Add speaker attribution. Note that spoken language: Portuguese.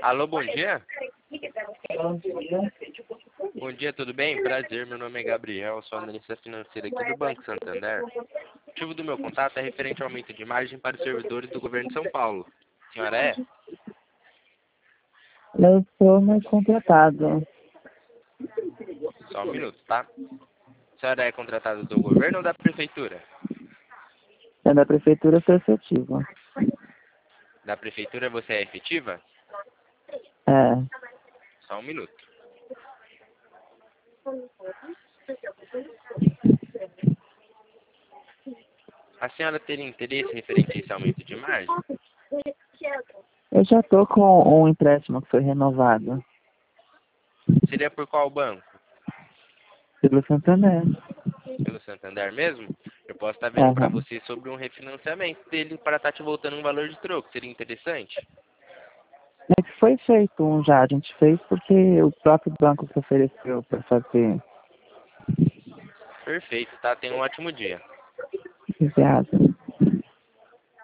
Speaker 1: Alô, bom dia?
Speaker 2: Bom dia.
Speaker 1: Bom dia, tudo bem? Prazer, meu nome é Gabriel, sou analista financeiro aqui do Banco Santander. O motivo do meu contato é referente ao aumento de margem para os servidores do governo de São Paulo. A senhora é?
Speaker 2: Eu sou mais contratado.
Speaker 1: Só um minuto, tá? A senhora é contratada do governo ou da prefeitura?
Speaker 2: É da prefeitura, sou efetiva.
Speaker 1: Da prefeitura você é efetiva?
Speaker 2: É.
Speaker 1: Só um minuto. A senhora teria interesse referente a esse aumento de margem?
Speaker 2: Eu já estou com um empréstimo que foi renovado
Speaker 1: Seria por qual banco?
Speaker 2: pelo Santander.
Speaker 1: Pelo Santander mesmo? Eu posso estar vendo para
Speaker 2: Aham.
Speaker 1: você sobre um refinanciamento dele para estar te voltando um valor de troco. Seria interessante?
Speaker 2: É que foi feito um já, a gente fez porque o próprio banco se ofereceu para fazer.
Speaker 1: Perfeito, tá? Tenha um ótimo dia.
Speaker 2: Obrigada.